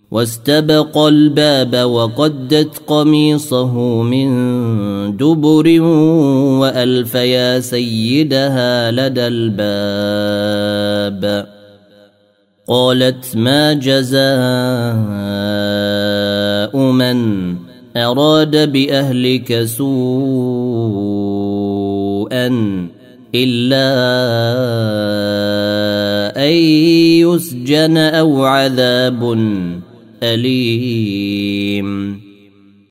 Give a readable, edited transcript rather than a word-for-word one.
واستبق الباب وقدت قميصه من دبر وألف يا سيدها لدى الباب قالت ما جزاء من أراد بأهلك سوءا إلا أن يسجن أو عذاب أليم